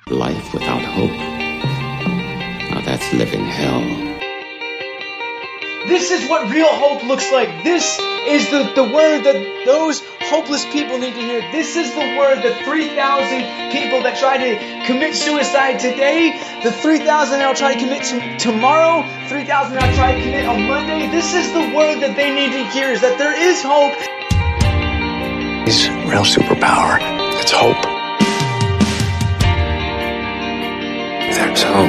Life without hope. Now that's living hell. This is what real hope looks like. This is the word that those hopeless people need to hear. This is the word that 3,000 people that try to commit suicide today, the 3,000 that will try to commit tomorrow, 3,000 that will try to commit on Monday. This is the word that they need to hear, is that there is hope. His real superpower, it's hope. There's hope.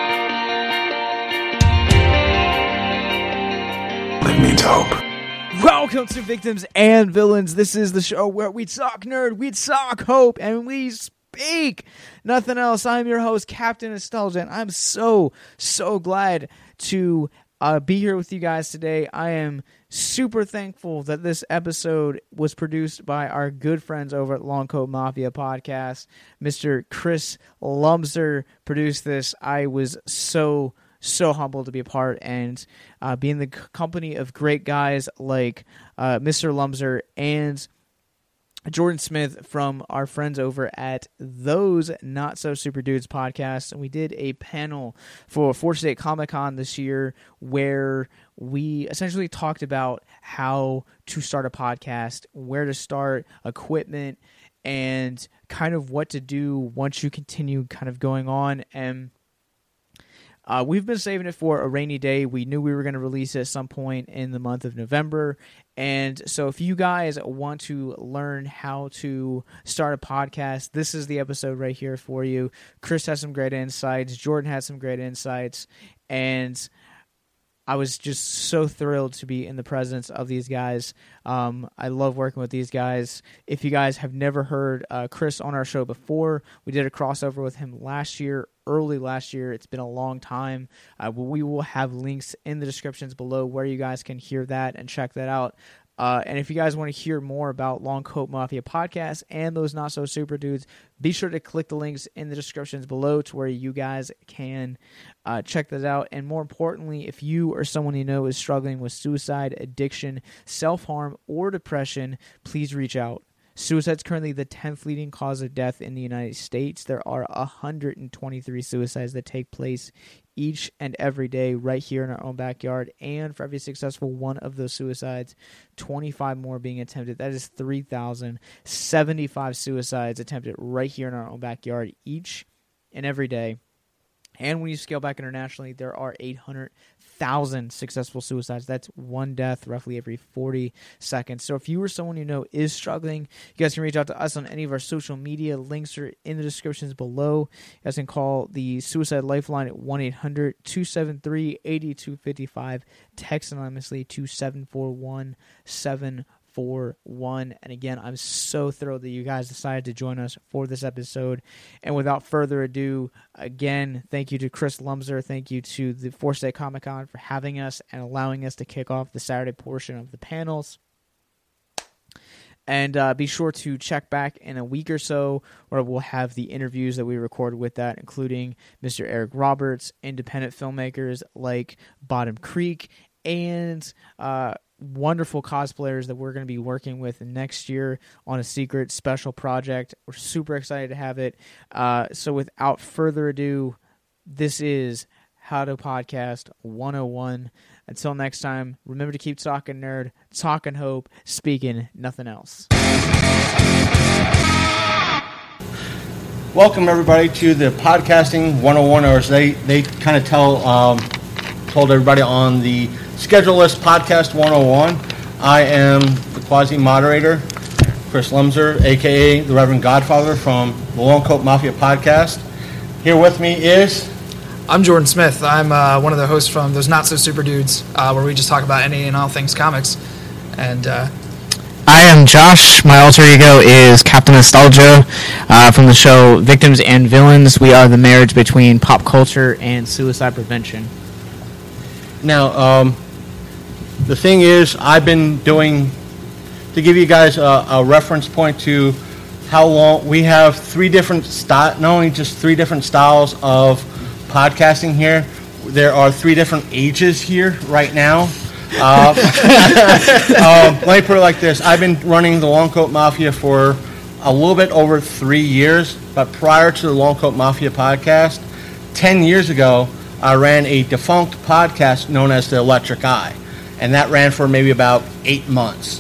It means hope. Welcome to Victims and Villains. This is the show where we talk nerd, we talk hope, and we speak nothing else. I'm your host, Captain Nostalgia, and I'm so glad to be here with you guys today. I am super thankful that this episode was produced by our good friends over at Long Coat Mafia Podcast. Mr. Chris Lumser produced this. I was so humbled to be a part and be in the company of great guys like Mr. Lumser and Jordan Smith from our friends over at Those Not So Super Dudes podcast. And we did a panel for Forge State Comic Con this year where we essentially talked about how to start a podcast, where to start, equipment, and kind of what to do once you continue kind of going on. And we've been saving it for a rainy day. We knew we were going to release it at some point in the month of November. And so if you guys want to learn how to start a podcast, this is the episode right here for you. Chris has some great insights. Jordan has some great insights. And I was just so thrilled to be in the presence of these guys. I love working with these guys. If you guys have never heard Chris on our show before, we did a crossover with him early last year. It's been a long time. We will have links in the descriptions below where you guys can hear that and check that out. And if you guys want to hear more about Long Coat Mafia Podcast and Those Not So Super Dudes, be sure to click the links in the descriptions below to where you guys can check that out. And more importantly, if you or someone you know is struggling with suicide, addiction, self-harm, or depression, please reach out. Suicide is currently the 10th leading cause of death in the United States. There are 123 suicides that take place each and every day right here in our own backyard. And for every successful one of those suicides, 25 more being attempted. That is 3,075 suicides attempted right here in our own backyard each and every day. And when you scale back internationally, there are 800,000 successful suicides. That's one death roughly every 40 seconds. So if you or someone you know is struggling, you guys can reach out to us on any of our social media. Links are in the descriptions below. You guys can call the Suicide Lifeline at 1-800-273-8255. Text anonymously to 741-741. And again, I'm so thrilled that you guys decided to join us for this episode. And without further ado, again, thank you to Chris Lumser. Thank you to the Forge State Comic Con for having us and allowing us to kick off the Saturday portion of the panels. And be sure to check back in a week or so where we'll have the interviews that we recorded with that, including Mr. Eric Roberts, independent filmmakers like Bottom Creek, and wonderful cosplayers that we're going to be working with next year on a secret special project. We're super excited to have it. So without further ado, this is How to Podcast 101. Until next time, remember to keep talking nerd, talking hope, speaking nothing else. Welcome everybody to the Podcasting 101, or as they kind of told everybody on the schedule list, Podcast 101. I am the quasi-moderator, Chris Lumser, a.k.a. the Reverend Godfather from the Long Coat Mafia Podcast. Here with me is... I'm Jordan Smith. I'm one of the hosts from Those Not So Super Dudes, where we just talk about any and all things comics. And I am Josh. My alter ego is Captain Nostalgia from the show Victims and Villains. We are the marriage between pop culture and suicide prevention. Now, the thing is, I've been doing, to give you guys a reference point to how long, we have three different not only just three different styles of podcasting here, there are three different ages here right now. Let me put it like this. I've been running the Long Coat Mafia for a little bit over 3 years, but prior to the Long Coat Mafia podcast, 10 years ago, I ran a defunct podcast known as The Electric Eye, and that ran for maybe about 8 months.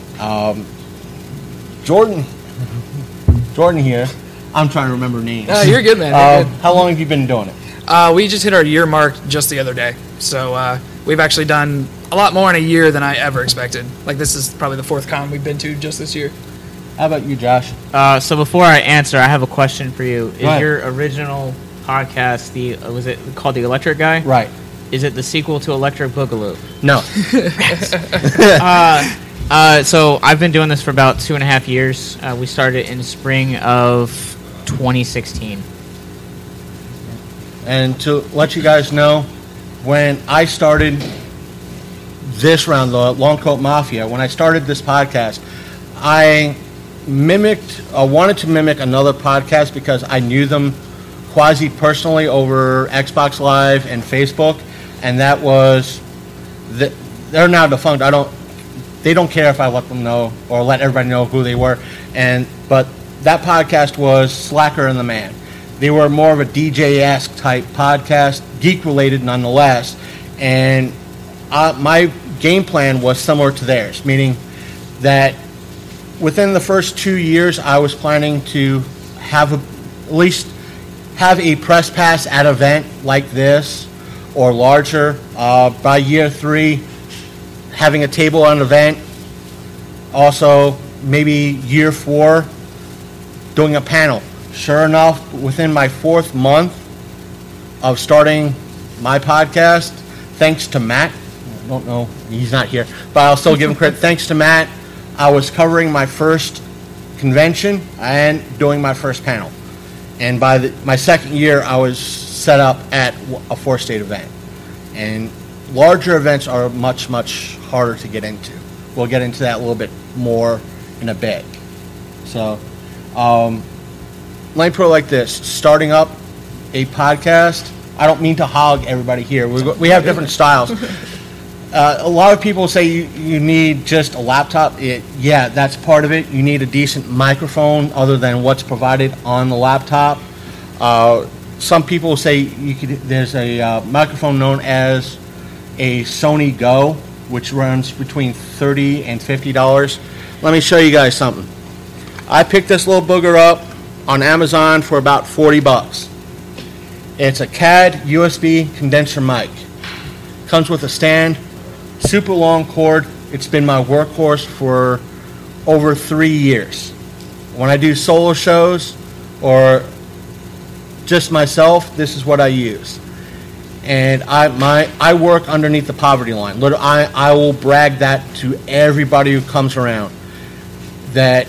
Jordan here. I'm trying to remember names. You're good, man. You're good. How long have you been doing it? We just hit our year mark just the other day. So we've actually done a lot more in a year than I ever expected. Like, this is probably the 4th con we've been to just this year. How about you, Josh? So before I answer, I have a question for you. Is Right. your original podcast was it called The Electric Guy? Right. Is it the sequel to Electric Boogaloo? No. So I've been doing this for about 2.5 years. We started in spring of 2016. And to let you guys know, when I started this round, the Long Coat Mafia, when I started this podcast, I wanted to mimic another podcast because I knew them quasi-personally over Xbox Live and Facebook, and that was, they're now defunct. They don't care if I let them know or let everybody know who they were, but that podcast was Slacker and the Man. They were more of a DJ-esque type podcast, geek-related nonetheless, and my game plan was similar to theirs, meaning that within the first 2 years, I was planning to at least have a press pass at an event like this or larger. By year 3, having a table at an event. Also, maybe year 4, doing a panel. Sure enough, within my 4th month of starting my podcast, thanks to Matt, I don't know, he's not here, but I'll still give him credit. Thanks to Matt, I was covering my first convention and doing my first panel. And by my 2nd year, I was set up at a 4-state event. And larger events are much, much harder to get into. We'll get into that a little bit more in a bit. So, let me put it like this. Starting up a podcast, I don't mean to hog everybody here. We have different styles. A lot of people say you need just a laptop. Yeah, that's part of it. You need a decent microphone other than what's provided on the laptop. Some people say there's a microphone known as a Sony Go, which runs between $30 and $50. Let me show you guys something. I picked this little booger up on Amazon for about $40. It's a CAD USB condenser mic. Comes with a stand, super long cord. It's been my workhorse for over 3 years. When I do solo shows or just myself, this is what I use. And I work underneath the poverty line. I will brag that to everybody who comes around, that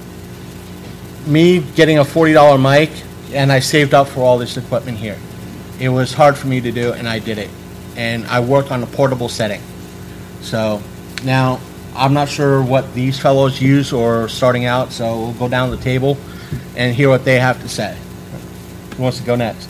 me getting a $40 mic, and I saved up for all this equipment here. It was hard for me to do, and I did it. And I work on a portable setting. So now I'm not sure what these fellows use or starting out, so we'll go down the table and hear what they have to say. Who wants to go next?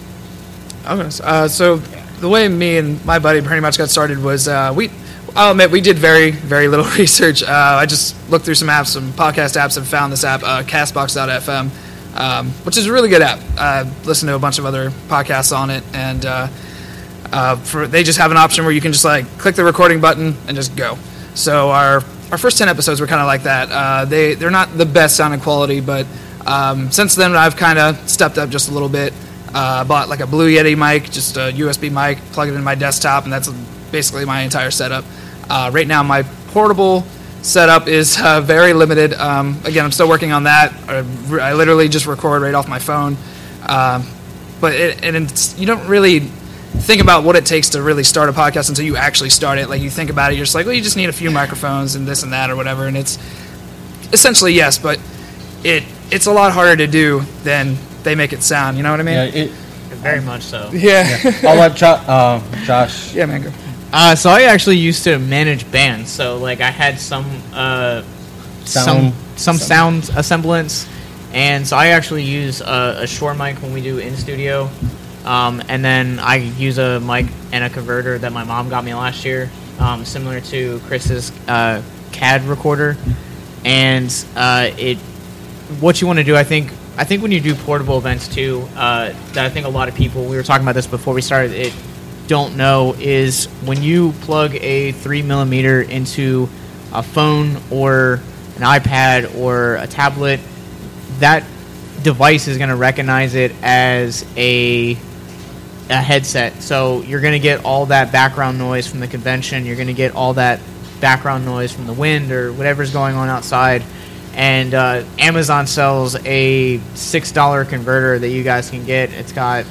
So the way me and my buddy pretty much got started was I'll admit we did very, very little research. I just looked through some apps, some podcast apps, and found this app, Castbox.fm, which is a really good app. I listened to a bunch of other podcasts on it, and they just have an option where you can just like click the recording button and just go. So our first 10 episodes were kind of like that. They're not the best sounding quality, but since then I've kind of stepped up just a little bit. Bought like a Blue Yeti mic, just a USB mic, plug it in my desktop, and that's basically my entire setup. Right now, my portable setup is very limited. Again, I'm still working on that. I literally just record right off my phone. But you don't really think about what it takes to really start a podcast until you actually start it. Like, you think about it, you're just like, well, you just need a few microphones and this and that or whatever. And it's essentially, yes, but it's a lot harder to do than they make it sound. You know what I mean? Yeah, Very much so. Yeah. I'll let Josh. Yeah, man, go. So I actually used to manage bands. So like I had some sound assemblance, and so I actually use a Shure mic when we do in studio, and then I use a mic and a converter that my mom got me last year, similar to Chris's CAD recorder, and what you want to do, I think when you do portable events too, that I think a lot of people, we were talking about this before we started, it don't know, is when you plug a 3mm into a phone or an iPad or a tablet, that device is going to recognize it as a headset. So you're going to get all that background noise from the convention. You're going to get all that background noise from the wind or whatever's going on outside. And Amazon sells a $6 converter that you guys can get. It's got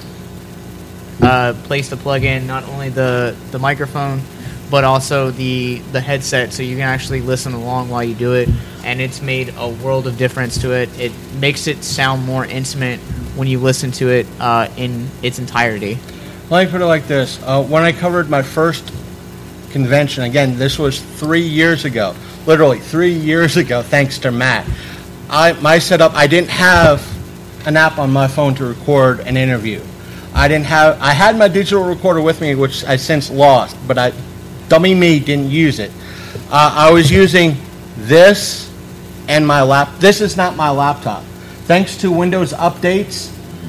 a place to plug in not only the microphone, but also the headset, so you can actually listen along while you do it. And it's made a world of difference to it. It makes it sound more intimate when you listen to it in its entirety. Let me put it like this. When I covered my first convention, again, this was 3 years ago, literally 3 years ago, thanks to Matt. My setup, I didn't have an app on my phone to record an interview. I had my digital recorder with me, which I since lost, but dummy me didn't use it. I was using this and my This is not my laptop. Thanks to Windows updates,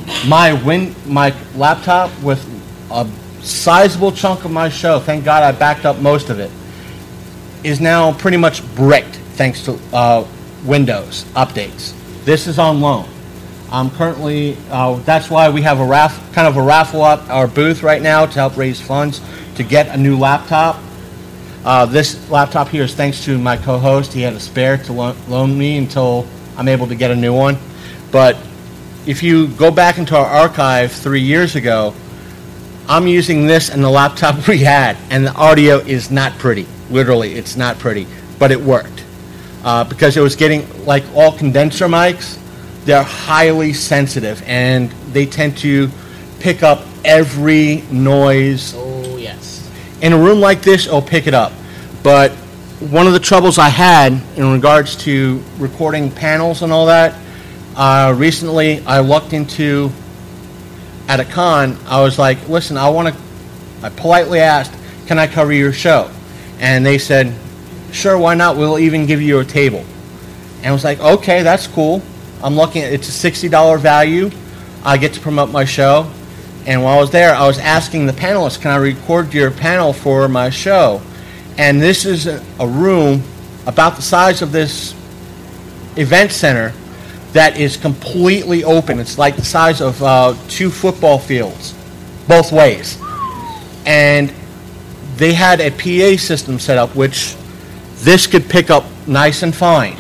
my laptop with a sizable chunk of my show, thank God I backed up most of it, is now pretty much bricked thanks to Windows updates. This is on loan. I'm currently, that's why we have a raffle at our booth right now to help raise funds to get a new laptop. This laptop here is thanks to my co-host. He had a spare to loan me until I'm able to get a new one. But if you go back into our archive 3 years ago, I'm using this and the laptop we had, and the audio is not pretty. Literally, it's not pretty, but it worked. Because it was getting, like all condenser mics, they're highly sensitive, and they tend to pick up every noise. Oh, yes. In a room like this, it'll pick it up. But one of the troubles I had in regards to recording panels and all that, recently I looked into, at a con, I was like, listen, I politely asked, can I cover your show? And they said, sure, why not? We'll even give you a table. And I was like, okay, that's cool. I'm looking at, it's a $60 value. I get to promote my show. And while I was there, I was asking the panelists, can I record your panel for my show? And this is a room about the size of this event center that is completely open. It's like the size of 2 football fields, both ways. And they had a PA system set up, which this could pick up nice and fine.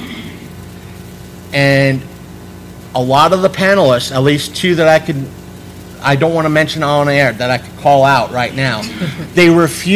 And a lot of the panelists, at least 2 that I don't want to mention on air, that I could call out right now, they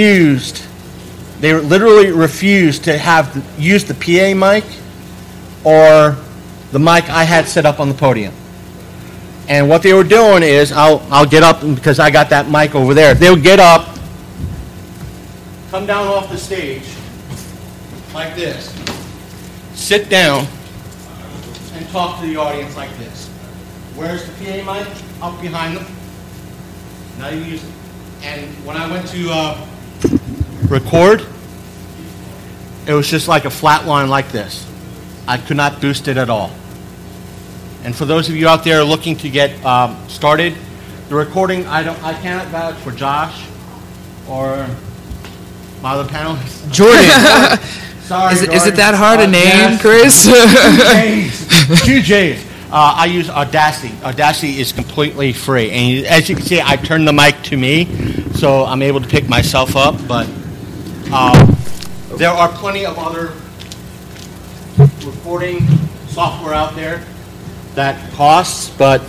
literally refused to use the PA mic or the mic I had set up on the podium. And what they were doing is, I'll get up, because I got that mic over there. They would get up, come down off the stage, like this, sit down, and talk to the audience like this. Where's the PA mic? Up behind them. Now you use it. And when I went to record, it was just like a flat line like this. I could not boost it at all. And for those of you out there looking to get started, the recording, I cannot vouch for Josh or my other panelists. Jordan. Sorry, Is it that hard a name, yes. Chris? 2 J's. I use Audacity. Audacity is completely free. And as you can see, I turned the mic to me, so I'm able to pick myself up. But there are plenty of other recording software out there that costs, but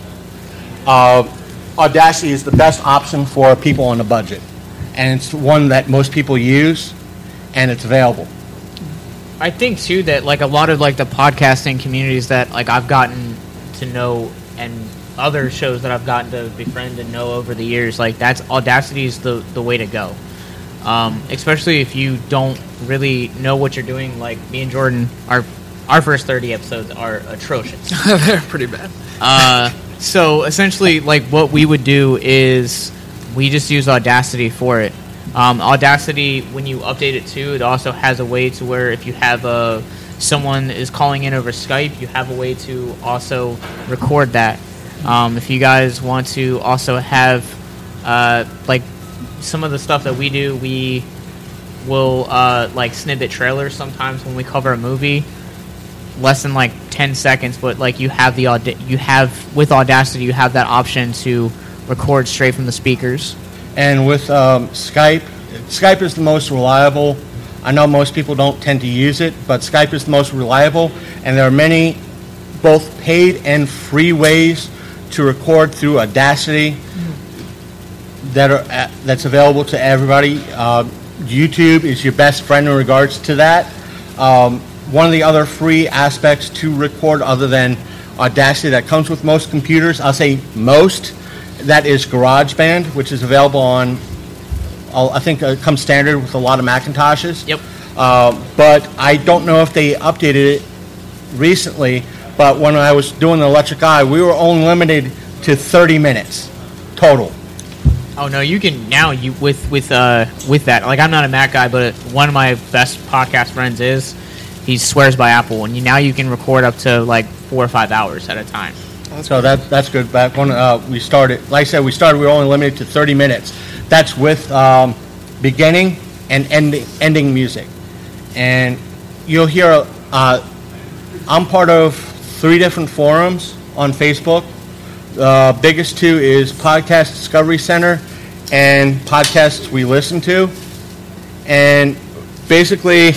Audacity is the best option for people on a budget. And it's one that most people use, and it's available. I think too that like a lot of like the podcasting communities that like I've gotten to know and other shows that I've gotten to befriend and know over the years, like Audacity is the way to go. Especially if you don't really know what you're doing. Like me and Jordan, our first 30 episodes are atrocious. They're pretty bad. So essentially, like what we would do is we just use Audacity for it. Audacity, when you update it too, it also has a way to where if you have someone is calling in over Skype, you have a way to also record that. If you guys want to also have like some of the stuff that we do, we will like snippet trailers sometimes when we cover a movie, less than like 10 seconds, but like you have with Audacity you have that option to record straight from the speakers. And with Skype is the most reliable. I know most people don't tend to use it, but Skype is the most reliable, and there are many both paid and free ways to record through Audacity that's available to everybody. YouTube is your best friend in regards to that. One of the other free aspects to record other than Audacity that comes with most computers, I'll say most, that is GarageBand, which is available on, I think it comes standard with a lot of Macintoshes. Yep. But I don't know if they updated it recently, but when I was doing the Electric Eye, we were only limited to 30 minutes total. Oh no, you can now with that. Like, I'm not a Mac guy, but one of my best podcast friends is. He swears by Apple, and now you can record up to like 4 or 5 hours at a time. So that's good. Back when we started, like I said, we were only limited to 30 minutes. That's with beginning and ending music. And you'll hear, I'm part of 3 different forums on Facebook. The biggest 2 is Podcast Discovery Center and Podcasts We Listen to. And basically,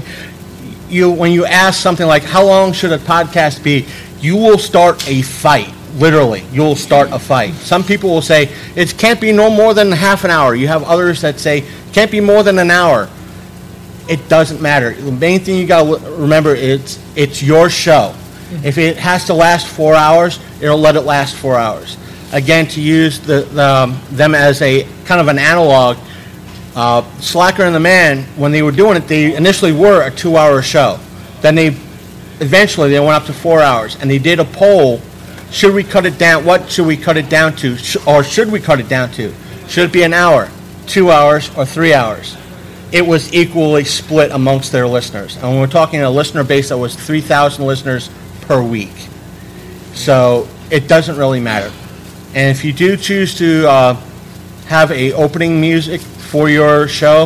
when you ask something like, how long should a podcast be, you will start a fight. Literally, you'll start a fight. Some people will say, it can't be no more than half an hour. You have others that say, can't be more than an hour. It doesn't matter. The main thing you got to remember is it's your show. If it has to last 4 hours, it'll let it last 4 hours. Again, to use them as a kind of an analog, Slacker and the Man, when they were doing it, they initially were a 2-hour show. Then eventually they went up to 4 hours, and they did a poll. Should we cut it down? What should we cut it down to? Or should we cut it down to? Should it be an hour, 2 hours, or 3 hours? It was equally split amongst their listeners. And we're talking a listener base that was 3,000 listeners per week. So it doesn't really matter. And if you do choose to have a opening music for your show,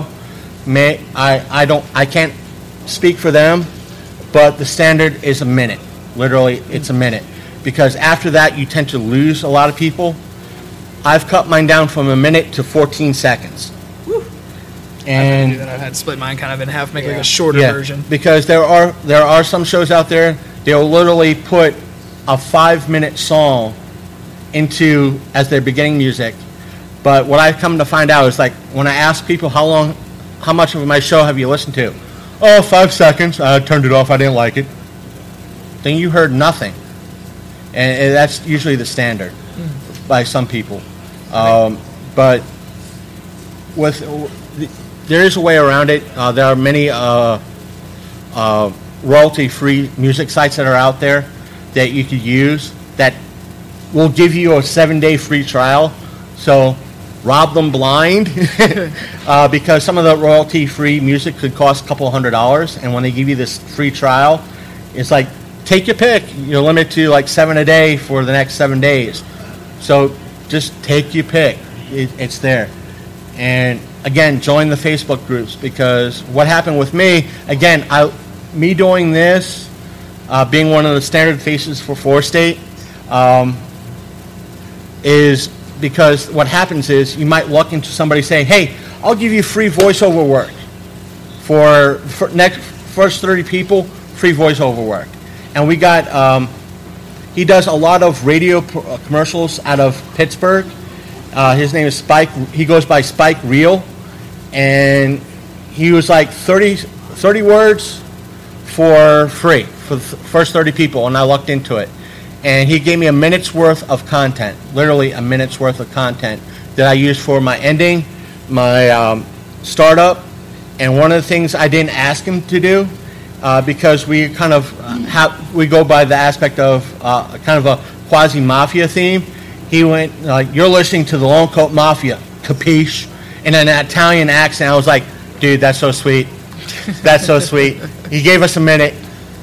I can't speak for them, but the standard is a minute. Literally, it's a minute. Because after that, you tend to lose a lot of people. I've cut mine down from a minute to 14 seconds. Woo. And I've had to split mine kind of in half, make like a shorter version. Because there are some shows out there, they'll literally put a 5-minute song as their beginning music. But what I've come to find out is, like, when I ask people how much of my show have you listened to? Oh, 5 seconds. I turned it off. I didn't like it. Then you heard nothing. And that's usually the standard by some people. But there is a way around it. There are many royalty-free music sites that are out there that you could use that will give you a 7-day free trial. So rob them blind because some of the royalty-free music could cost a couple $100, and when they give you this free trial, it's like, take your pick. You're limited to like 7 a day for the next 7 days. So just take your pick. It's there. And again, join the Facebook groups, because what happened with me, again, me doing this, being one of the standard faces for 4State, is because what happens is you might walk into somebody saying, hey, I'll give you free voiceover work. For first 30 people, free voiceover work. And we got, he does a lot of radio commercials out of Pittsburgh. His name is Spike. He goes by Spike Reel. And he was like 30 words for free for the first 30 people, and I looked into it. And he gave me a minute's worth of content, literally a minute's worth of content that I used for my ending, my startup. And one of the things I didn't ask him to do, because we kind of we go by the aspect of kind of a quasi-mafia theme. He went, you're listening to the Long Coat Mafia, capiche? In an Italian accent. I was like, dude, that's so sweet. That's so sweet. He gave us a minute.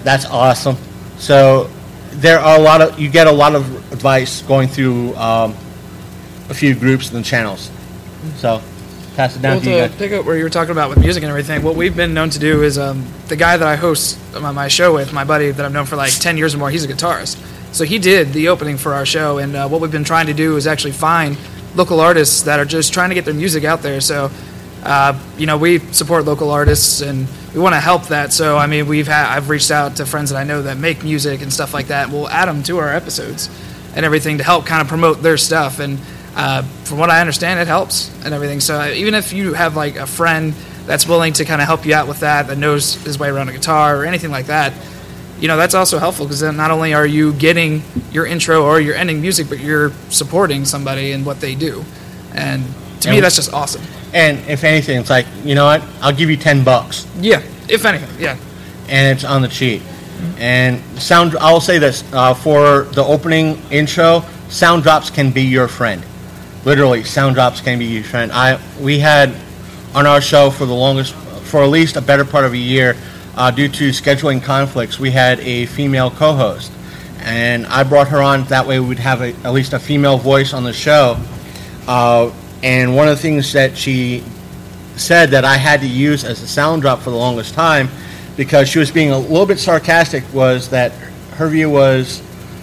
That's awesome. So there are you get a lot of advice going through a few groups and channels. So pass it down to you To guys. pick up where you were talking about with music and everything, what we've been known to do is the guy that I host my show with, my buddy that I've known for like 10 years or more, he's a guitarist. So he did the opening for our show, and what we've been trying to do is actually find local artists that are just trying to get their music out there. So, we support local artists, and we want to help that. So, I mean, I've reached out to friends that I know that make music and stuff like that. We'll add them to our episodes and everything to help kind of promote their stuff. And from what I understand, it helps and everything. So even if you have like a friend that's willing to kind of help you out with that knows his way around a guitar or anything like that, that's also helpful, because then not only are you getting your intro or your ending music, but you're supporting somebody in what they do. And to me, that's just awesome. And if anything, it's like, you know what? I'll give you $10. Yeah, if anything, yeah. And it's on the cheap. And I will say this, for the opening intro, sound drops can be your friend. Literally, sound drops can be your friend. We had on our show for at least a better part of a year, due to scheduling conflicts, we had a female co-host. And I brought her on, that way we'd have at least a female voice on the show. And one of the things that she said that I had to use as a sound drop for the longest time, because she was being a little bit sarcastic, was that her view was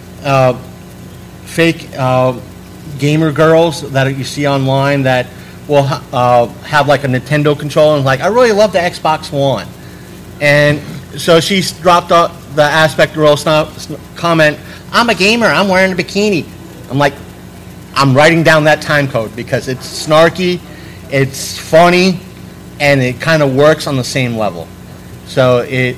fake gamer girls that you see online that will have like a Nintendo controller and like, I really love the Xbox One. And so she dropped the aspect role comment, I'm a gamer, I'm wearing a bikini. I'm like, I'm writing down that time code because it's snarky, it's funny, and it kind of works on the same level. So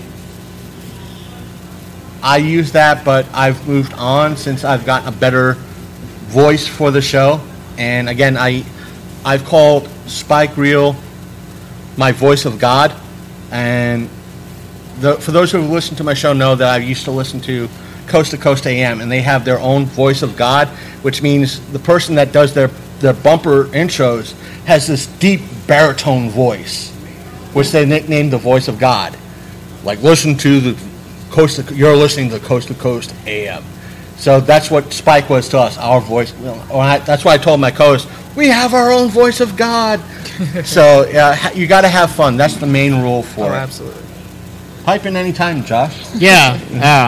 I use that, but I've moved on since I've gotten a better voice for the show. And again, I've called Spike Reel my voice of God. And for those who have listened to my show know that I used to listen to Coast AM, and they have their own voice of God, which means the person that does their bumper intros has this deep baritone voice, which they nicknamed the voice of God. Like, listen to you're listening to Coast AM. So that's what Spike was to us, our voice. That's why I told my co-host, we have our own voice of God. So you got to have fun. That's the main rule for it. Absolutely. Pipe in anytime, Josh. Yeah.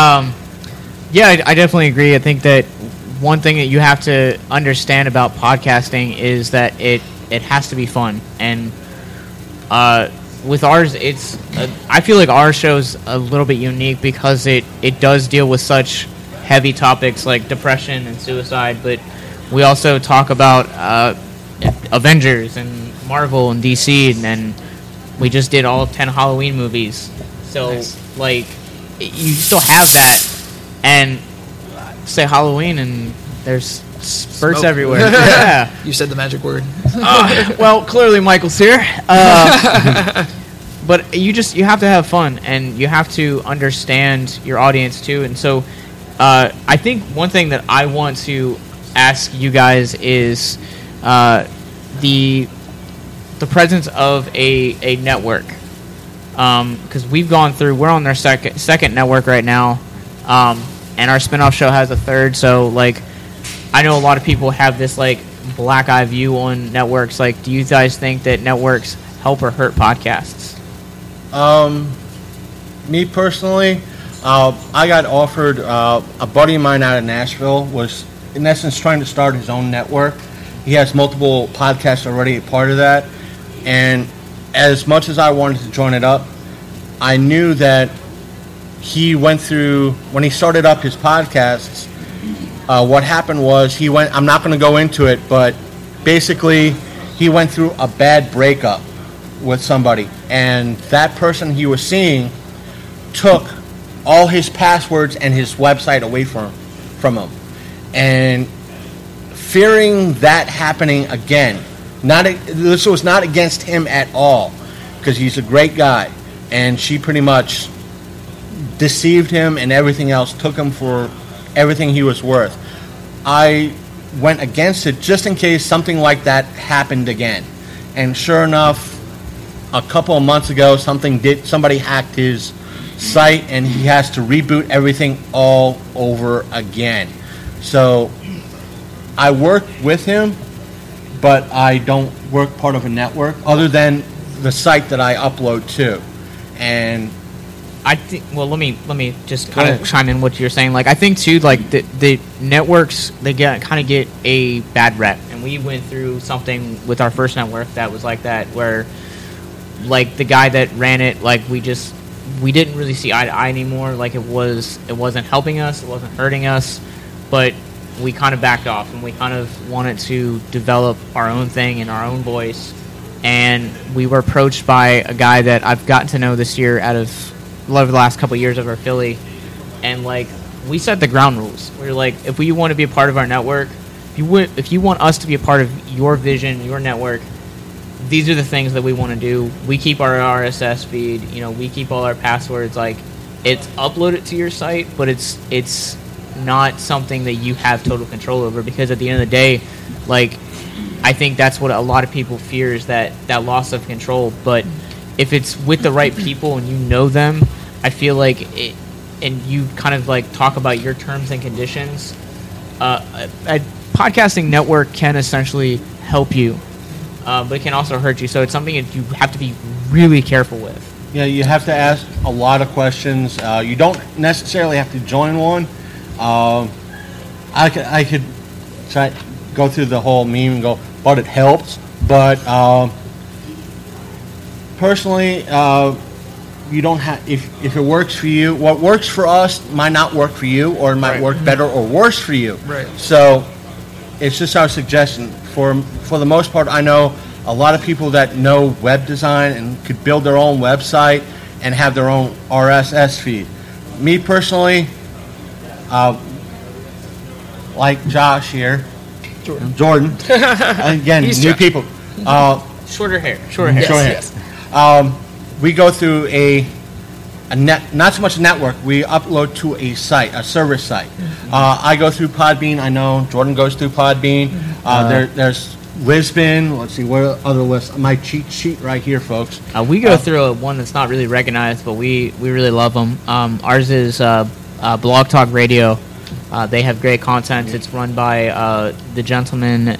I definitely agree. I think that one thing that you have to understand about podcasting is that it has to be fun. And with ours, I feel like our show's a little bit unique because it does deal with such heavy topics like depression and suicide, but we also talk about Avengers and Marvel and DC, and we just did all 10 Halloween movies. So, nice. Like, you still have that, and say Halloween, and there's spurts Smoke. Everywhere. Yeah. You said the magic word. Well, clearly Michael's here. But you have to have fun, and you have to understand your audience too. And so, I think one thing that I want to ask you guys is the presence of a network, because we're on their second network right now, and our spinoff show has a third. So like, I know a lot of people have this like black eye view on networks. Like, do you guys think that networks help or hurt podcasts? Me personally, I got offered, a buddy of mine out of Nashville was in essence trying to start his own network. He has multiple podcasts already, a part of that. And as much as I wanted to join it up, I knew that he went through, when he started up his podcasts, what happened was I'm not going to go into it, but basically he went through a bad breakup with somebody. And that person he was seeing took all his passwords and his website away from him. And fearing that happening again, this was not against him at all, because he's a great guy, and she pretty much deceived him and everything else, took him for everything he was worth. I went against it just in case something like that happened again. And sure enough, a couple of months ago, somebody hacked his site, and he has to reboot everything all over again. So I work with him, but I don't work part of a network other than the site that I upload to. And I think. Well, let me just kind of chime in what you're saying. Like, I think too, like the networks, they kind of get a bad rep, and we went through something with our first network that was like that, where like the guy that ran it, like we didn't really see eye to eye anymore. Like it wasn't helping us, it wasn't hurting us, but we kind of backed off, and we kind of wanted to develop our own thing in our own voice. And we were approached by a guy that I've gotten to know this year over the last couple of years over Philly, and like we set the ground rules. We were like, if we want to be a part of our network, if you want us to be a part of your vision, your network, these are the things that we want to do. We keep our RSS feed, we keep all our passwords. Like, it's uploaded to your site, but it's not something that you have total control over, because at the end of the day, like, I think that's what a lot of people fear, is that loss of control. But if it's with the right people and you know them, I feel like it, and you kind of like talk about your terms and conditions, a podcasting network can essentially help you, but it can also hurt you. So it's something that you have to be really careful with. Yeah, you have to ask a lot of questions. You don't necessarily have to join one. I could try go through the whole meme and go, but it helps. But personally, you don't have. If it works for you, what works for us might not work for you, or it might work better or worse for you. Right. So it's just our suggestion. For the most part, I know a lot of people that know web design and could build their own website and have their own RSS feed. Me personally, like Josh here, Jordan. Again, He's new Josh. people. Shorter hair. Yes. We go through a not so much a network. We upload to a site, a service site. I go through Podbean. I know Jordan goes through Podbean. There's Lisbon. Let's see, what other list? My cheat sheet right here, folks. We go through one that's not really recognized, but we really love them. Ours is Blog Talk Radio. They have great content. It's run by the gentleman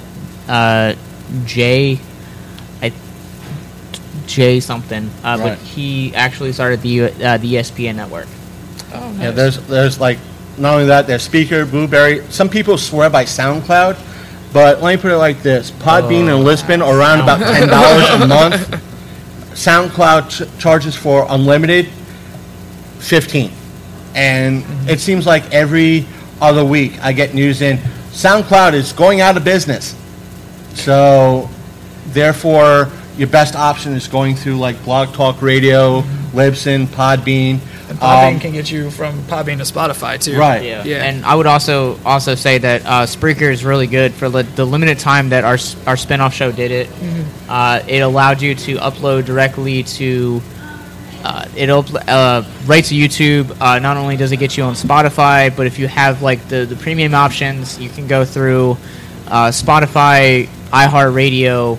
Jay something, but he actually started the ESPN network. Oh, nice. Yeah, there's like, not only that, there's Speaker, Blueberry. Some people swear by SoundCloud, but let me put it like this: Podbean and Lisbon are around about $10 a month. SoundCloud charges for unlimited $15, and it seems like every other week I get news in SoundCloud is going out of business. So therefore, your best option is going through like Blog Talk Radio, Libsyn, Podbean. And Podbean can get you from Podbean to Spotify too. Right. Yeah. And I would also say that Spreaker is really good for the limited time that our spinoff show did it. It allowed you to upload directly to right to YouTube. Not only does it get you on Spotify, but if you have like the premium options, you can go through Spotify, iHeartRadio,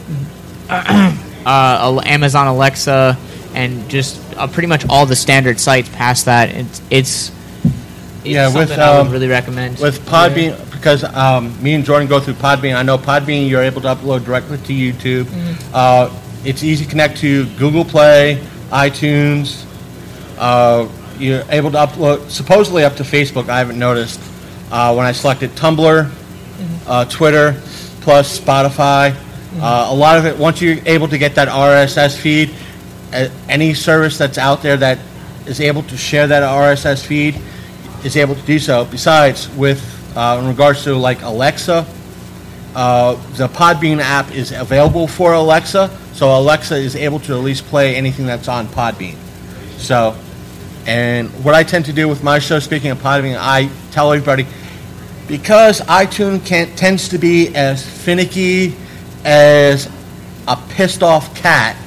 Amazon Alexa, and just pretty much all the standard sites past that. It's something I would really recommend. With Podbean, because me and Jordan go through Podbean. I know Podbean, you're able to upload directly to YouTube. It's easy to connect to Google Play, iTunes. You're able to upload supposedly up to Facebook. I haven't noticed. When I selected Tumblr, Twitter, plus Spotify. A lot of it, once you're able to get that RSS feed, any service that's out there that is able to share that RSS feed is able to do so. Besides, with in regards to like Alexa, the Podbean app is available for Alexa, so Alexa is able to at least play anything that's on Podbean. So, and what I tend to do with my show, speaking of Podbean, I tell everybody, because iTunes tends to be as finicky as a pissed off cat,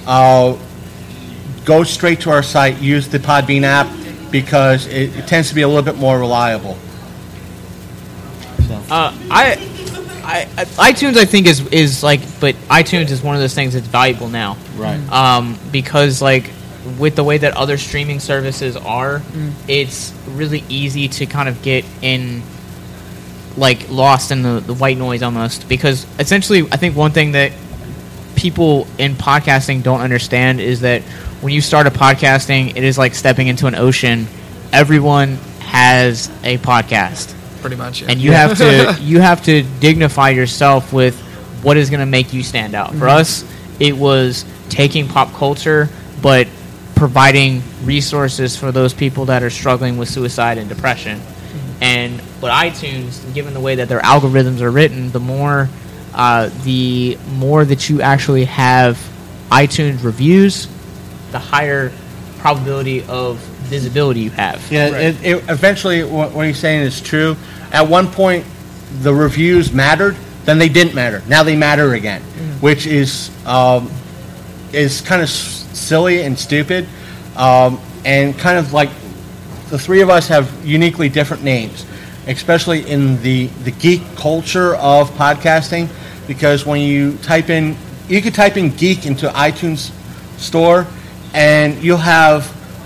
go straight to our site, use the Podbean app, because it tends to be a little bit more reliable. So. iTunes, I think, is like, but iTunes is one of those things that's valuable now. Right. Because like with the way that other streaming services are, it's really easy to kind of get in, like, lost in the white noise almost. Because essentially, I think one thing that people in podcasting don't understand is that when you start a podcasting, it is like stepping into an ocean. Everyone has a podcast. Pretty much, yeah. And you have to dignify yourself with what is going to make you stand out. For us, it was taking pop culture, but providing resources for those people that are struggling with suicide and depression. And with iTunes, given the way that their algorithms are written, the more that you actually have iTunes reviews, the higher probability of visibility you have. Yeah, it eventually, what he's saying is true. At one point, the reviews mattered, then they didn't matter. Now they matter again, which is kind of silly and stupid, and kind of like the three of us have uniquely different names, especially in the geek culture of podcasting, because when you could type in geek into iTunes store, and you'll have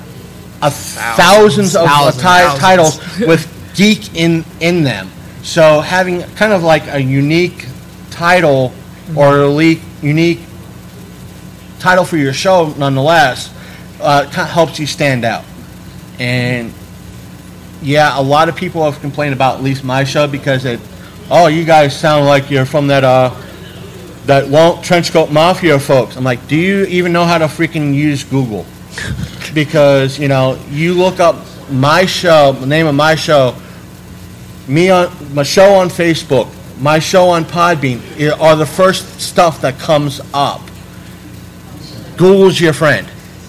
thousands of titles with geek in them. So having kind of like a unique title or a unique title for your show, nonetheless, kind of helps you stand out. And yeah, a lot of people have complained about at least my show because you guys sound like you're from that Trenchcoat Mafia folks. I'm like, do you even know how to freaking use Google? Because, you look up my show, the name of my show, my show on Facebook, my show on Podbean, are the first stuff that comes up. Google's your friend.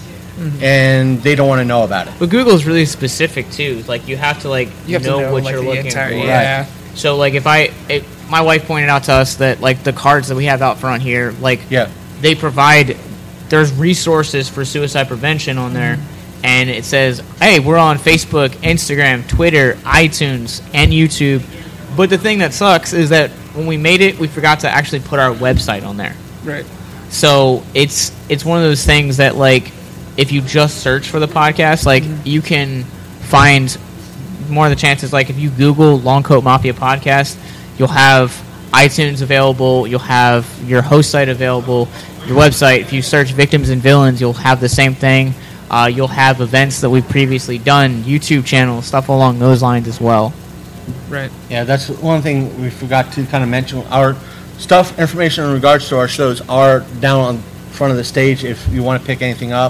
And they don't want to know about it. But Google's really specific too. Like you have to know what you're looking for. Yeah. Right. So like if my wife pointed out to us that like the cards that we have out front here, they provide, there's resources for suicide prevention on there, and it says, hey, we're on Facebook, Instagram, Twitter, iTunes, and YouTube. But the thing that sucks is that when we made it, we forgot to actually put our website on there. Right. So it's one of those things that like if you just search for the podcast, like you can find more of the chances. Like if you Google Long Coat Mafia podcast, you'll have iTunes available, you'll have your host site available, your website. If you search Victims and Villains, you'll have the same thing. You'll have events that we've previously done, YouTube channel, stuff along those lines as well. Right. Yeah, that's one thing we forgot to kind of mention. Our information in regards to our shows are down on front of the stage if you want to pick anything up.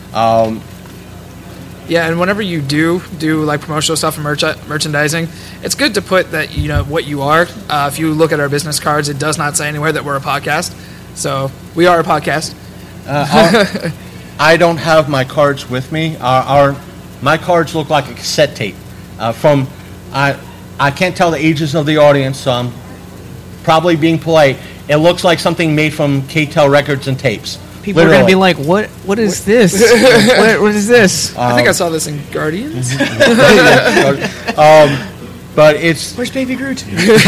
Yeah, and whenever you do like promotional stuff and merchandising, it's good to put that what you are. If you look at our business cards, it does not say anywhere that we're a podcast. So we are a podcast. I don't have my cards with me. My cards look like a cassette tape. I can't tell the ages of the audience, so I'm probably being polite. It looks like something made from K-Tel records and tapes. People are going to be like, what is this? what is this? I think I saw this in Guardians. But it's... Where's Baby Groot?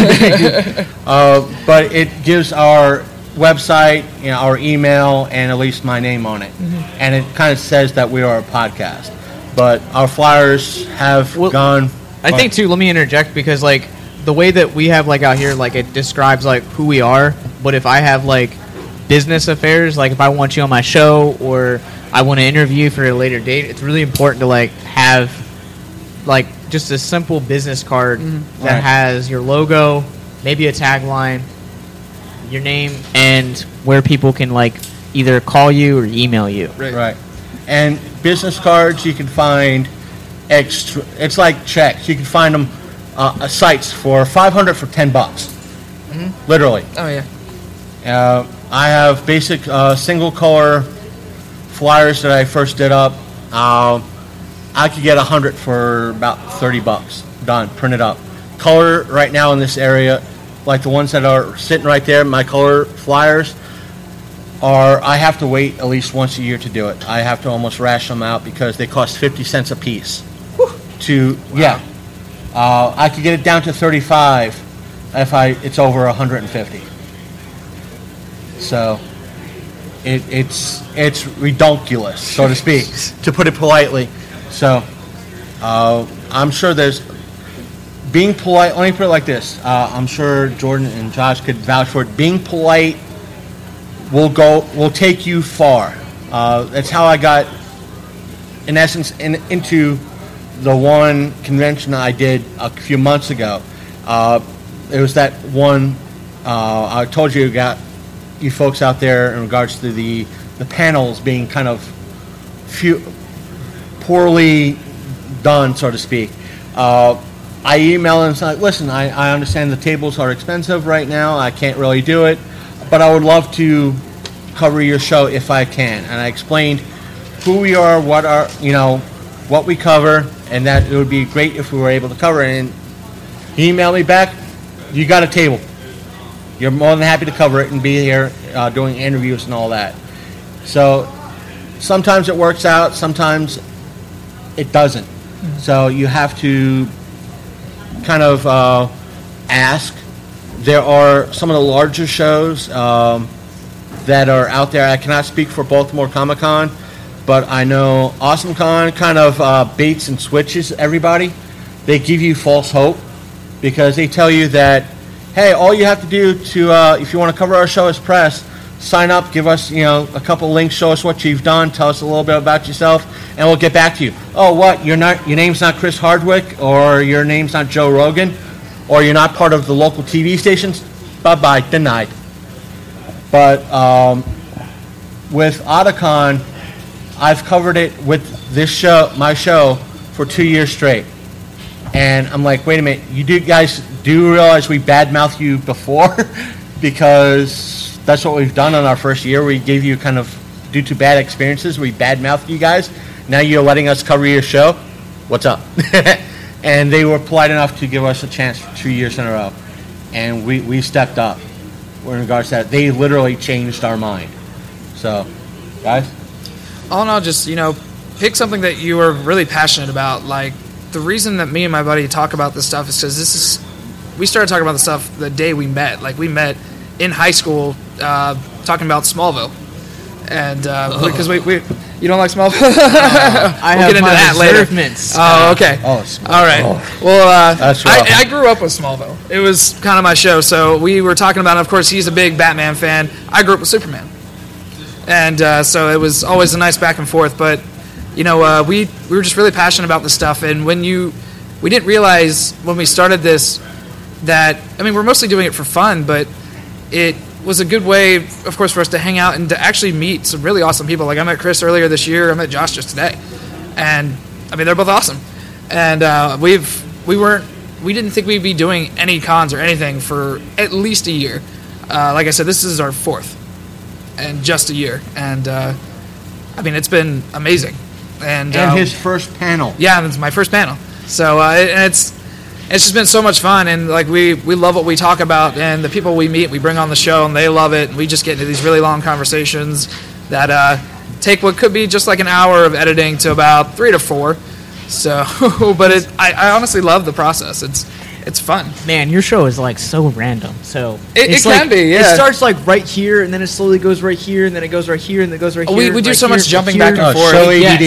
But it gives our website, our email, and at least my name on it. And it kind of says that we are a podcast. But our flyers have gone... I think, too, let me interject, because, like, the way that we have, like, out here, like, it describes, like, who we are. But if I have, like, business affairs, like if I want you on my show or I want to interview you for a later date, it's really important to like have like just a simple business card that has your logo, maybe a tagline, your name, and where people can like either call you or email you. Right. And business cards you can find extra. It's like checks. You can find them sites for $500 for $10. Literally. Oh yeah. I have basic single color flyers that I first did up. I could get 100 for about $30 done, printed up. Color right now in this area, like the ones that are sitting right there, my color flyers I have to wait at least once a year to do it. I have to almost ration them out because they cost 50 cents a piece. I could get it down to 35 if it's over 150. So, it's redonkulous, so to speak, to put it politely. So I'm sure there's being polite. Let me put it like this: I'm sure Jordan and Josh could vouch for it. Being polite will take you far. That's how I got, in essence, into the one convention I did a few months ago. It was that one I told you got you folks out there in regards to the panels being kind of poorly done, so to speak. I emailed and said, listen, I understand the tables are expensive right now. I can't really do it, but I would love to cover your show if I can. And I explained who we are, what we cover, and that it would be great if we were able to cover it. And he emailed me back, you got a table. You're more than happy to cover it and be here doing interviews and all that. So sometimes it works out, sometimes it doesn't. So you have to kind of ask. There are some of the larger shows that are out there. I cannot speak for Baltimore Comic Con, but I know AwesomeCon kind of baits and switches everybody. They give you false hope because they tell you that, hey, all you have to do to, if you want to cover our show as press, sign up, give us, a couple links, show us what you've done, tell us a little bit about yourself, and we'll get back to you. Oh, what? Your name's not Chris Hardwick, or your name's not Joe Rogan, or you're not part of the local TV stations? Bye-bye, denied. But with Otakon, I've covered it with this show, my show, for 2 years straight. And I'm like, wait a minute, you guys do realize we badmouthed you before? Because that's what we've done on our first year. We gave you kind of, due to bad experiences, we badmouthed you guys. Now you're letting us cover your show? What's up? And they were polite enough to give us a chance for 2 years in a row. And we stepped up in regards to that. They literally changed our mind. So, guys? All in all, just, pick something that you are really passionate about. Like, the reason that me and my buddy talk about this stuff is because we started talking about this stuff the day we met. Like, we met in high school talking about Smallville. And because we you don't like Smallville? I we'll have get into that later. Oh, okay. All right. Well, That's rough. I grew up with Smallville. It was kind of my show. So we were talking about, of course, he's a big Batman fan. I grew up with Superman. And so it was always a nice back and forth. But, we were just really passionate about this stuff. And we didn't realize when we started this that, we're mostly doing it for fun, but it was a good way, of course, for us to hang out and to actually meet some really awesome people. Like, I met Chris earlier this year. I met Josh just today. And, they're both awesome. And we didn't think we'd be doing any cons or anything for at least a year. Like I said, this is our fourth. And just a year. And, it's been amazing. And his first panel. Yeah, it's my first panel. So, it's just been so much fun, and like we love what we talk about, and the people we meet, we bring on the show, and they love it. And we just get into these really long conversations that take what could be just like an hour of editing to about 3 to 4. So, but I honestly love the process. It's fun. Man, your show is like so random. So it can be. Yeah. It starts like right here, and then it slowly goes right here, and then it goes right here, and then it goes right here. We do right so here, much jumping here. back and forth. Show ADD.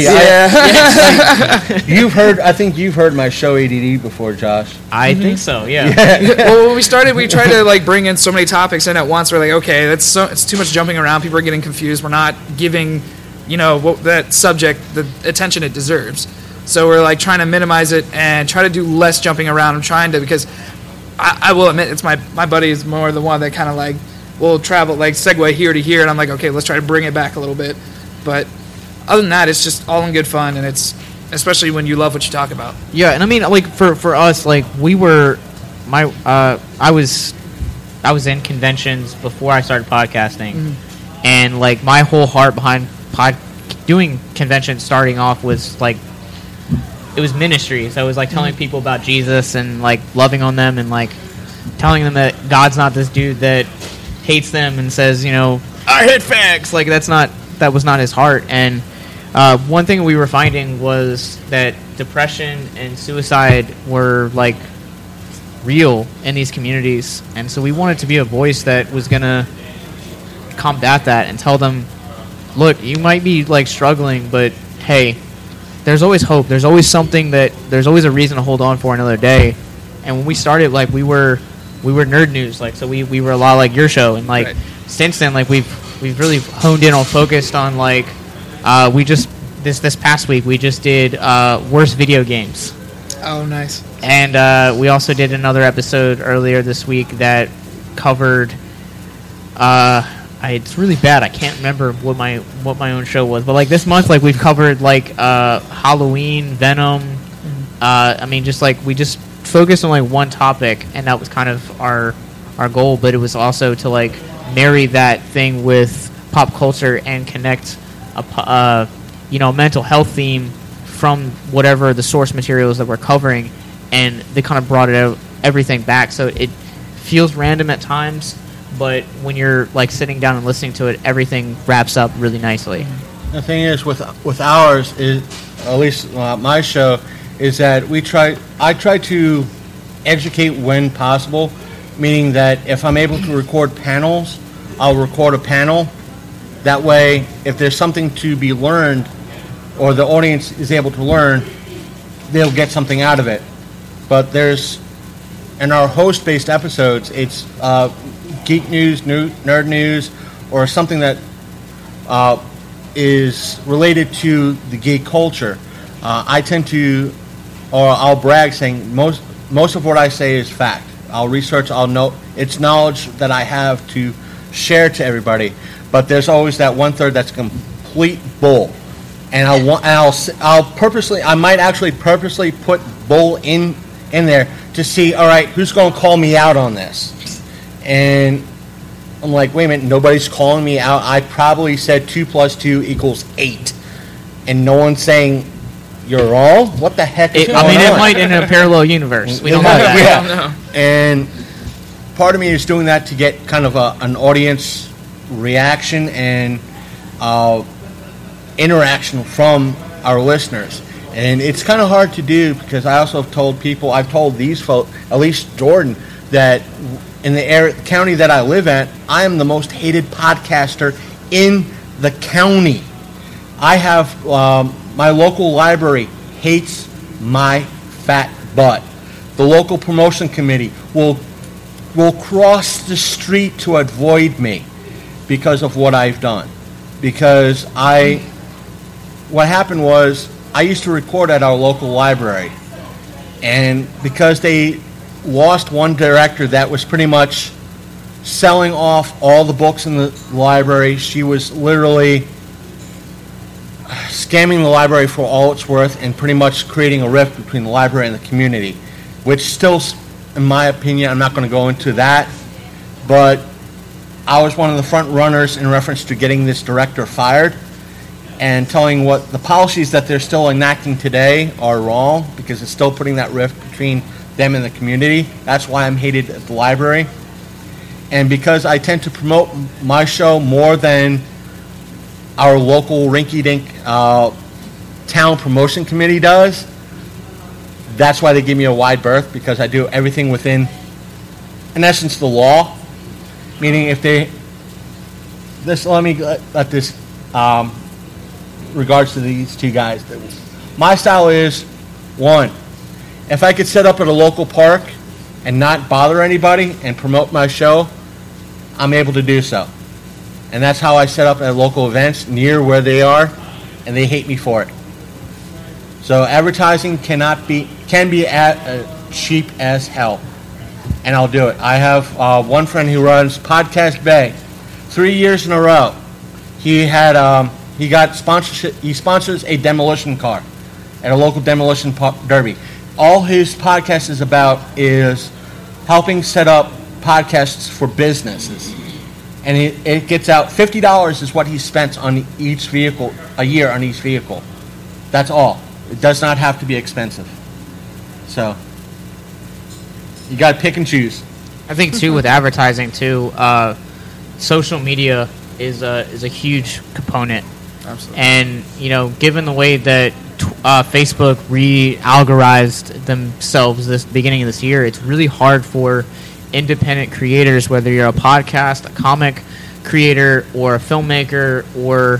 Yeah. I think you've heard my show ADD before, Josh. I think so. Yeah. Well, when we started, we tried to like bring in so many topics in at once. We're like, okay, it's too much jumping around. People are getting confused. We're not giving, that subject the attention it deserves. So we're like trying to minimize it and try to do less jumping around. I'm trying to, because I will admit, it's my buddy is more the one that kind of like will travel, like segue here to here, and I'm like, okay, let's try to bring it back a little bit. But other than that, it's just all in good fun, and it's especially when you love what you talk about. Yeah, and like for us, like we were, I was in conventions before I started podcasting, and like my whole heart behind doing conventions starting off was like, it was ministry. So it was like telling people about Jesus and like loving on them and like telling them that God's not this dude that hates them and says, I hate facts. Like that was not his heart. And one thing we were finding was that depression and suicide were like real in these communities. And so we wanted to be a voice that was going to combat that and tell them look, you might be like struggling, but hey, there's always hope. There's always something there's always a reason to hold on for another day. And when we started, like we were Nerd News, like so we were a lot like your show, and like since then, like we've really honed in on focused on like we just this past week we just did worst video games. Oh, nice. And we also did another episode earlier this week that covered. It's really bad. I can't remember what my own show was, but like this month, like we've covered like Halloween, Venom. I mean, just like we just focused on like one topic, and that was kind of our goal. But it was also to like marry that thing with pop culture and connect a mental health theme from whatever the source materials that we're covering, and they kind of brought everything back. So it feels random at times. But when you're like sitting down and listening to it, everything wraps up really nicely. The thing is, with ours is, at least my show, is that I try to educate when possible, meaning that if I'm able to record panels, I'll record a panel. That way, if there's something to be learned, or the audience is able to learn, they'll get something out of it. But in our host-based episodes, it's geek news, nerd news, or something that is related to the geek culture. I tend to, or I'll brag saying most of what I say is fact. I'll research, I'll know, it's knowledge that I have to share to everybody. But there's always that 1/3 that's complete bull, and I might actually purposely put bull in there to see, all right, who's going to call me out on this? And I'm like, wait a minute, nobody's calling me out. I probably said 2 + 2 = 8. And no one's saying, you're wrong? What the heck is going on? It might in a parallel universe. We don't know that. Yeah. Don't know. And part of me is doing that to get kind of an audience reaction and interaction from our listeners. And it's kind of hard to do because I also have told people, I've told these folks, at least Jordan, that in the county that I live at, I am the most hated podcaster in the county. I have my local library hates my fat butt. The local promotion committee will cross the street to avoid me because of what I've done. Because what happened was I used to record at our local library, and because they lost one director that was pretty much selling off all the books in the library. She was literally scamming the library for all it's worth and pretty much creating a rift between the library and the community, which still, in my opinion, I'm not going to go into that, but I was one of the front runners in reference to getting this director fired and telling what the policies that they're still enacting today are wrong because it's still putting that rift between them and the community. That's why I'm hated at the library. And because I tend to promote my show more than our local rinky-dink town promotion committee does, that's why they give me a wide berth, because I do everything within, in essence, the law. Meaning if they, let me let this, regards to these two guys. My style is, one, if I could set up at a local park and not bother anybody and promote my show, I'm able to do so. And that's how I set up at local events near where they are, and they hate me for it. So advertising can be cheap as hell, and I'll do it. I have one friend who runs Podcast Bay, 3 years in a row. He got sponsorship. He sponsors a demolition car at a local demolition derby. All his podcast is about is helping set up podcasts for businesses. And it gets out, $50 is what he spends on each vehicle, a year on each vehicle. That's all. It does not have to be expensive. So, you got to pick and choose. I think, too, with advertising, too, social media is a huge component. Absolutely. And, given the way that Facebook re-algorized themselves this beginning of this year, it's really hard for independent creators, whether you're a podcast, a comic creator, or a filmmaker, or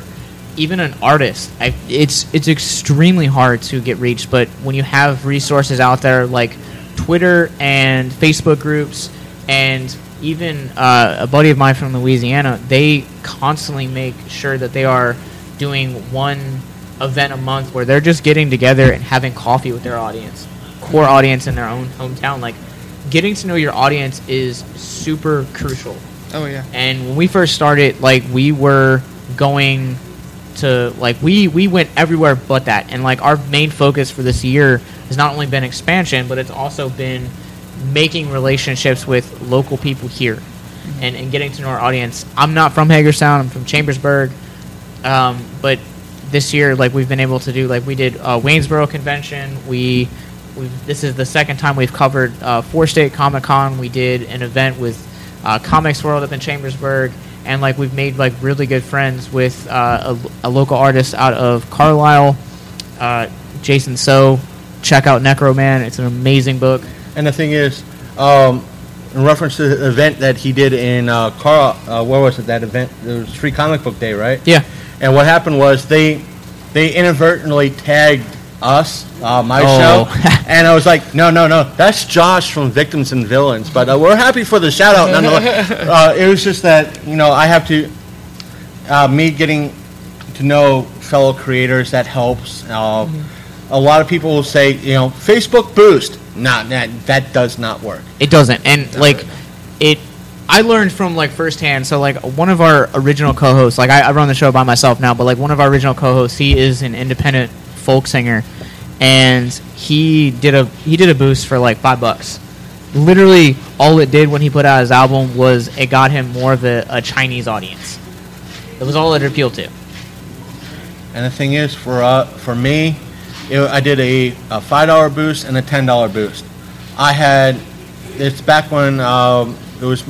even an artist, it's extremely hard to get reached. But when you have resources out there like Twitter and Facebook groups, and even a buddy of mine from Louisiana, they constantly make sure that they are doing one event a month where they're just getting together and having coffee with their audience, core audience in their own hometown. Like, getting to know your audience is super crucial. Oh yeah. And when we first started, like, we were going to, like, we went everywhere but that. And, like, our main focus for this year has not only been expansion, but it's also been making relationships with local people here and getting to know our audience. I'm not from Hagerstown. I'm from Chambersburg. But this year, like, we've been able to do, like, we did Waynesboro Convention. This is the second time we've covered 4-State Comic-Con. We did an event with Comics World up in Chambersburg. And, like, we've made, like, really good friends with a local artist out of Carlisle, Jason So. Check out Necroman. It's an amazing book. And the thing is, in reference to the event that he did in where was it, that event? It was Free Comic Book Day, right? Yeah. And what happened was they inadvertently tagged us, my show, and I was like, no, that's Josh from Victims and Villains, but we're happy for the shout out nonetheless. It was just that, I have to, me getting to know fellow creators, that helps. A lot of people will say, Facebook boost. That does not work. It doesn't. And, like, I learned from, like, firsthand. So, like, one of our original co-hosts, like, I run the show by myself now, but, like, one of our original co-hosts, he is an independent folk singer, and he did a boost for, like, $5. Literally, all it did when he put out his album was it got him more of a Chinese audience. It was all it appealed to. And the thing is, for me, I did a $5 boost and a $10 boost. It's back when it was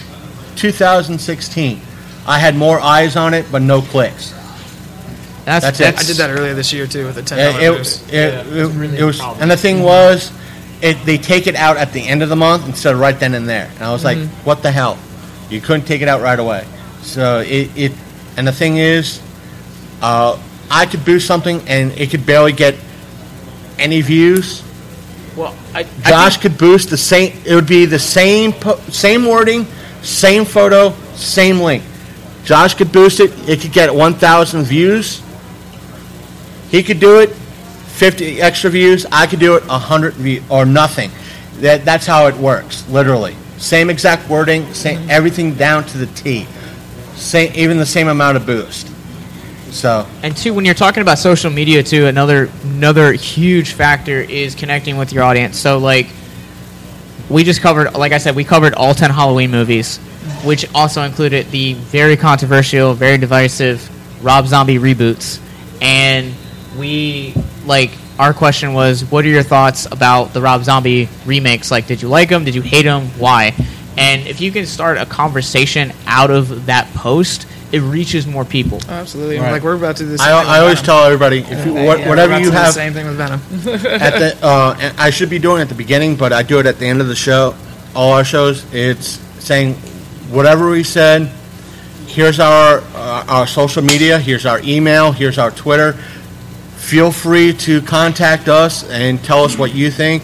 2016. I had more eyes on it, but no clicks. That's it. I did that earlier this year too with a $10 boost. It was, and the thing was, they take it out at the end of the month instead of right then and there. And I was like, what the hell? You couldn't take it out right away. So and the thing is, I could boost something and it could barely get any views. Well, Josh could boost the same. It would be the same wording, same photo, same link. Josh could boost it. It could get 1,000 views. He could do it, 50 extra views. I could do it 100 views or nothing. That's how it works. Literally, same exact wording, same everything down to the T. Even the same amount of boost. So. And two, when you're talking about social media too, another huge factor is connecting with your audience. So, like, we just covered, like I said, we covered all 10 Halloween movies, which also included the very controversial, very divisive Rob Zombie reboots. And our question was, what are your thoughts about the Rob Zombie remakes? Like, did you like them? Did you hate them? Why? And if you can start a conversation out of that post, it reaches more people. Oh, absolutely. Right. Like, we're about to do this. I always tell everybody, whatever you have. The same thing with Venom. And I should be doing it at the beginning, but I do it at the end of the show. All our shows, it's saying whatever we said. Here's our social media. Here's our email. Here's our Twitter. Feel free to contact us and tell us what you think.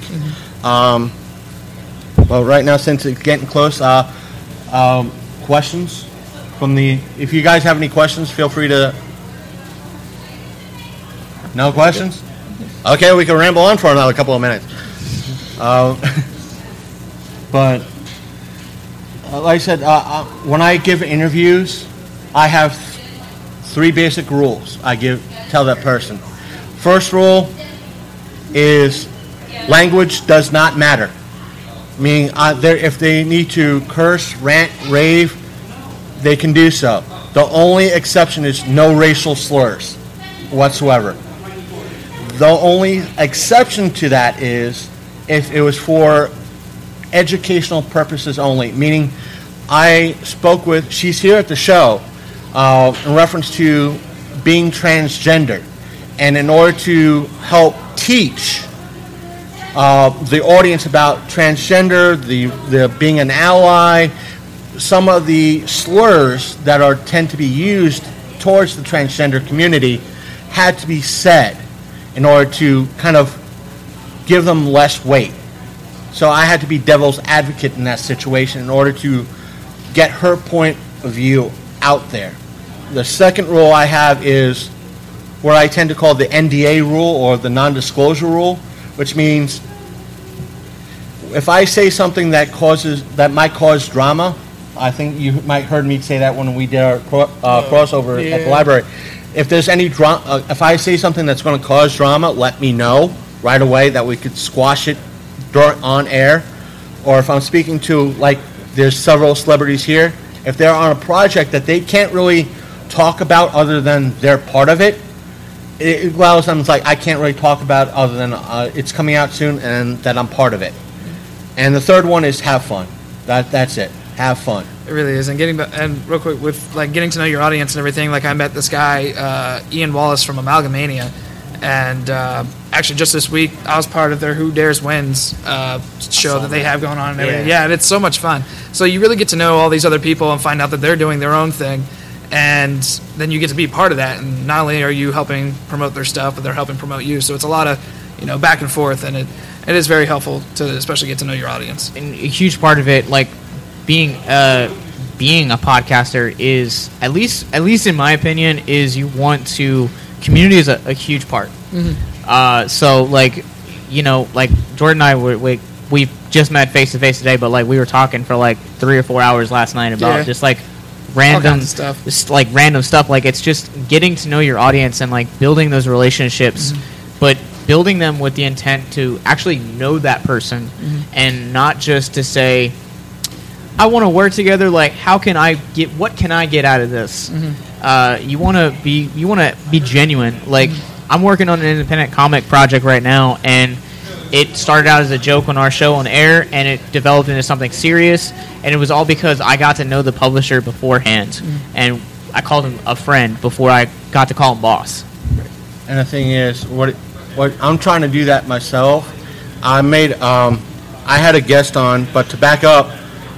Well, right now, since it's getting close, questions. If you guys have any questions, feel free to. No questions? Okay, we can ramble on for another couple of minutes. But like I said, when I give interviews, I have 3 basic rules I tell that person. First rule is language does not matter. Meaning, if they need to curse, rant, rave, they can do so. The only exception is no racial slurs whatsoever. The only exception to that is if it was for educational purposes only, meaning she's here at the show in reference to being transgender, and in order to help teach the audience about transgender, the being an ally, some of the slurs that tend to be used towards the transgender community had to be said in order to kind of give them less weight. So I had to be devil's advocate in that situation in order to get her point of view out there. The second rule I have is what I tend to call the NDA rule, or the non-disclosure rule, which means if I say something that might cause drama, I think you might heard me say that when we did our crossover at the library. If there's any drama, if I say something that's going to cause drama, let me know right away that we could squash it on air. Or if I'm speaking to, like, there's several celebrities here, if they're on a project that they can't really talk about other than they're part of it, it allows them, like, I can't really talk about it other than it's coming out soon and that I'm part of it. And the third one is have fun. That's it. Have fun. It really is. And real quick, with like getting to know your audience and everything, like I met this guy, Ian Wallace from Amalgamania, and actually just this week I was part of their Who Dares Wins show that they have going on and everything. Yeah, and it's so much fun. So you really get to know all these other people and find out that they're doing their own thing, and then you get to be part of that. And not only are you helping promote their stuff, but they're helping promote you. So it's a lot of back and forth, and it is very helpful to especially get to know your audience. And a huge part of it, like being a podcaster, is at least in my opinion, is you want to community is a huge part. Mm-hmm. So like Jordan and I we just met face to face today, but like we were talking for like 3 or 4 hours last night about just like random stuff. Just like random stuff. Like it's just getting to know your audience and like building those relationships, but building them with the intent to actually know that person, and not just to say, I want to work together. Like, what can I get out of this? You want to be genuine. Like, I'm working on an independent comic project right now, and it started out as a joke on our show on air, and it developed into something serious, and it was all because I got to know the publisher beforehand, and I called him a friend before I got to call him boss. And the thing is, what I'm trying to do that myself. I had a guest on, but to back up,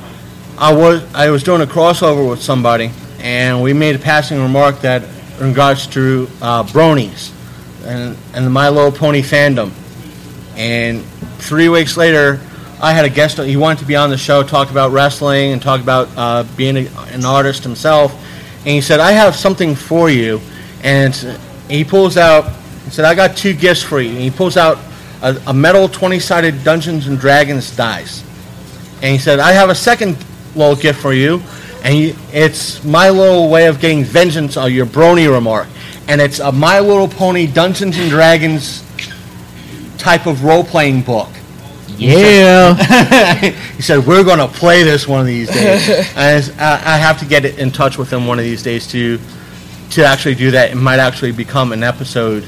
I was doing a crossover with somebody, and we made a passing remark that in regards to bronies and the My Little Pony fandom. And 3 weeks later, I had a guest. He wanted to be on the show, talk about wrestling and talk about being an artist himself. And he said, I have something for you. And he pulls out, he said, I got 2 gifts for you. And he pulls out a metal 20-sided Dungeons & Dragons dice. And he said, I have a second little gift for you. And it's my little way of getting vengeance on your brony remark. And it's a My Little Pony Dungeons & Dragons type of role-playing book. Yeah. He said, we're going to play this one of these days. And I have to get in touch with him one of these days to actually do that. It might actually become an episode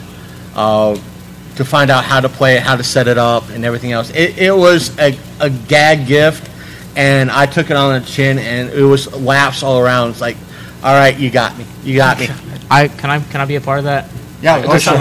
to find out how to play it, how to set it up, and everything else. It was a gag gift, and I took it on the chin, and it was laughs all around. It's like, all right, you got me. You got me. Can I be a part of that? Yeah, oh, sure.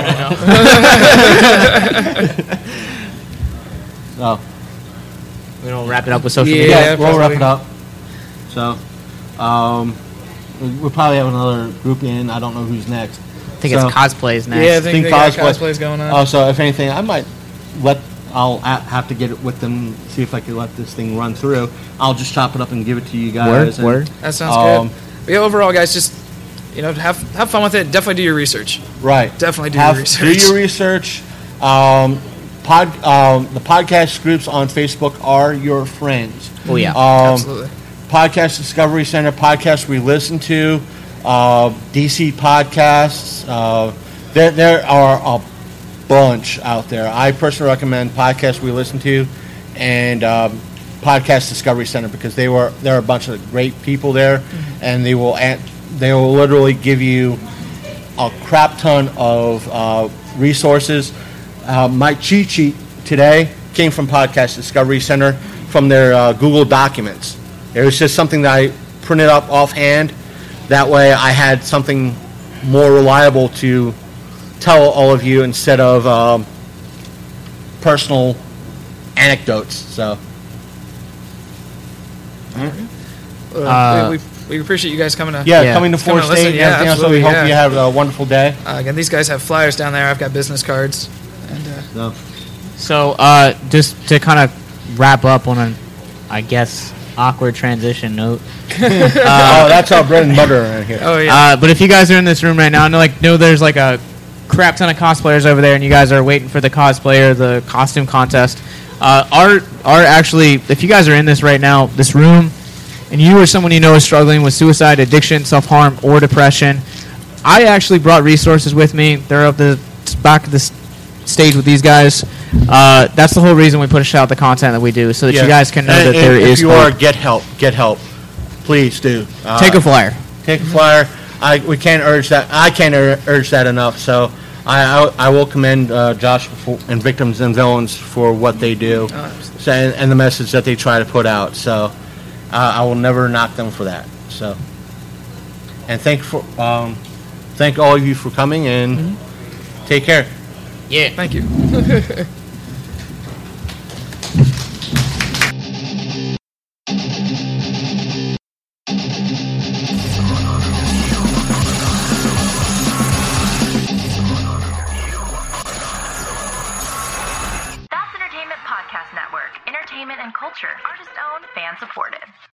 So, we don't wrap it up with social media. Yeah, we'll wrap it up. So, we'll probably have another group in. I don't know who's next. I think it's cosplays next. Yeah, I think cosplays going on. Also, if anything, I'll have to get it with them, see if I can let this thing run through. I'll just chop it up and give it to you guys. Word. That sounds good. But yeah, overall, guys, just have fun with it. Definitely do your research. Right. Definitely do your research. Do your research. The podcast groups on Facebook are your friends. Oh yeah, absolutely. Podcast Discovery Center, podcasts we listen to, DC podcasts. There are a bunch out there. I personally recommend podcasts we listen to and Podcast Discovery Center because there are a bunch of great people there, and they will literally give you a crap ton of resources. My cheat sheet today came from Podcast Discovery Center from their Google Documents. It was just something that I printed up offhand. That way I had something more reliable to tell all of you instead of personal anecdotes. So, we appreciate you guys coming to. Coming to Come and Ford listen. State. Yeah, And everything else, so we absolutely, hope you have a wonderful day. Again, these guys have flyers down there. I've got business cards. And So, just to kind of wrap up on an, I guess, awkward transition note. That's our bread and butter right here. oh yeah, But if you guys are in this room right now, know there's like a crap ton of cosplayers over there, and you guys are waiting for the cosplayer, the costume contest. Our actually, if you guys are in this right now, this room, and you or someone you know is struggling with suicide, addiction, self-harm, or depression, I actually brought resources with me. They're up the back of the stage with these guys. That's the whole reason we push out the content that we do, so that you guys can know that there is If you hope. are, get help. Please do. Take a flyer. Take a flyer. We can't urge that. I can't urge that enough. So I will commend Josh and Victims and Villains for what they do, and the message that they try to put out. So I will never knock them for that. So, and thank all of you for coming, and take care. Yeah. thank you. That's Entertainment Podcast Network. Entertainment and culture. Artist owned, fan supported.